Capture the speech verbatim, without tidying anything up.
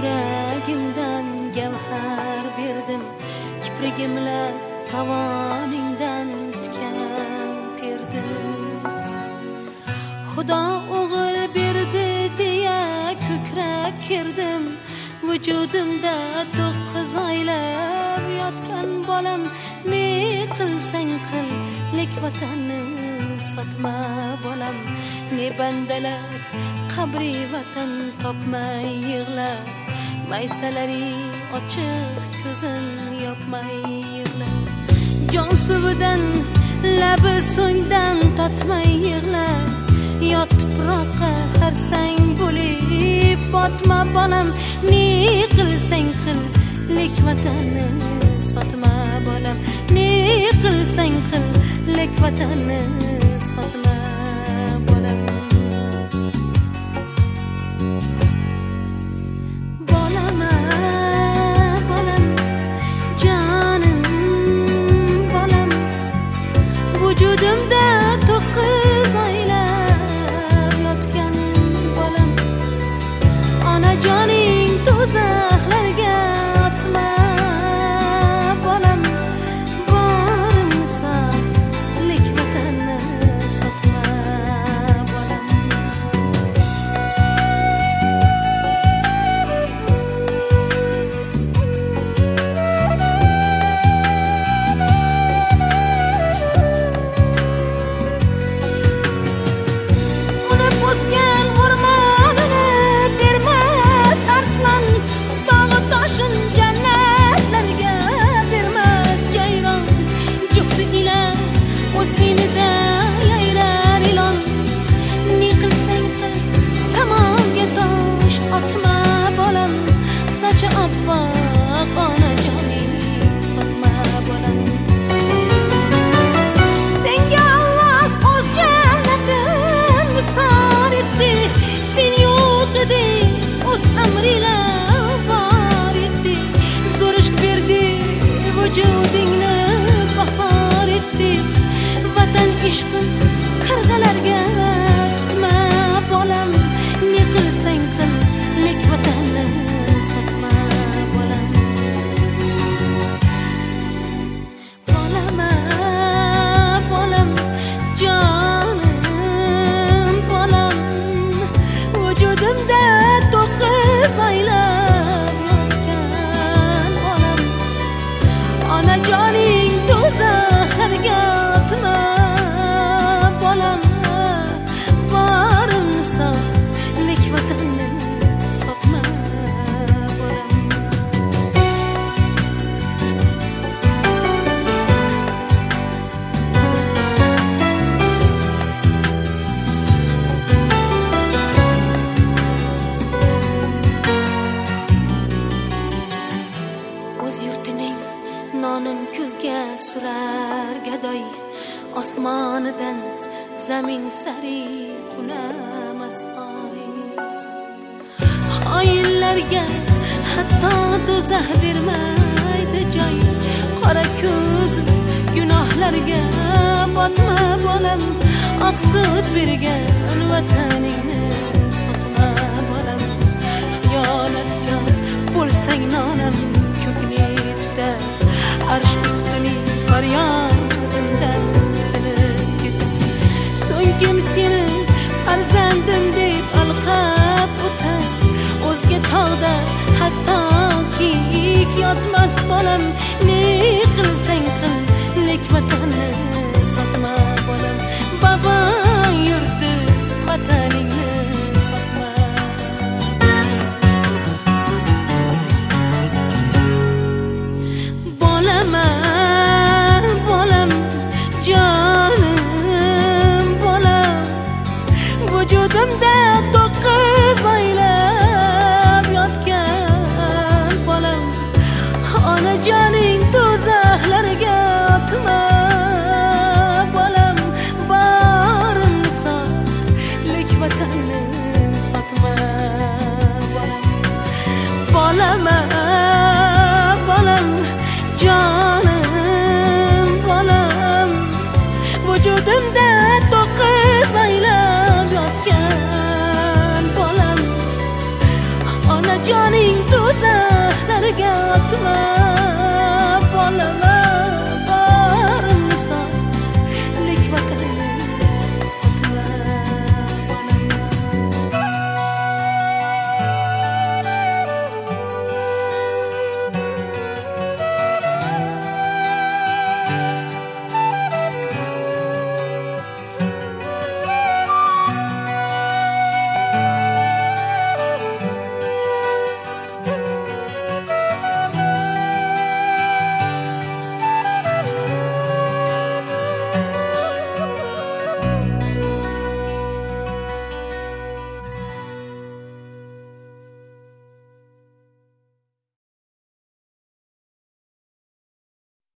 yuragimdan gavhar berdim, kiprigimla tovoningdan tikan terdim. Xudo o'g'il berdi deya ko'krak kerdim, vujudimda to'qqiz oylab yotgan bolam. Ne qilsang qil, lek vatanni sotma bolam. Ne bandalar qabri vatan topmay yig'lar, maysalari ochiq ko'zin yopmay yig'lar. Jon suvidan labi so'ngdan totmay yig'lar, yot tuproqqa harsang bo'lib botma bolam. Ne qilsang qil, lek vatanni sotma bolam. Ne qilsang qil, lek vatanni sotma bolam. Bolam bolam jonim bolam, vujudimda to'qqiz oylab yotgan bolam. Onajoning do'zaxlarga otma bolam. Borimni sot, lek vatanni sotma bolam. Uni bosgan o'rmonini bermas arslan, tog'i toshin jannatlarga bermas jayron. Jufti ila o'z inida yayrar ilon. Ne qilsang qil, samoga tosh otma bolam. Sochi oppoq onajoning sotma bolam. Senga Alloh o'z jannatin misol etdi, sen yo'q eding, o'z amrila bor etdi. Zo'rish berdi, vujudingni bahor etdi. Vatan ishqim qarg'alarga tutma bolam. Ne qilsang qil, lek vatanni sotma bolam. Bolam bolam jonim bolam, vujudimda to'qqiz oylab yotgan bolam. Onajoning do'zaxlarga otma bolam. Borimni sot, lek vatanni sotma bolam. O'z yurtining nonin ko'zga surar gadoy, osmonidan zamin sari qulamas oy. Xoinlarga hatto do'zax bermaydi joy. Qora ko'zim gunohlarga botma bolam. Oq sut bergan vataningni sotma bolam. Xiyonatga bo'lsang nonam ko'kni tutar, arsh ustining faryodimdan silib ketar. So'ng kim seni farzandim deb alqab o'tar, o'zga tog'da hatto kiyik yotmas bolam. Ne qilsang qil, lek vatanni sotma bolam. Bobong yurti vataningni sotma. Bolam bolam jonim bolam, vujudimda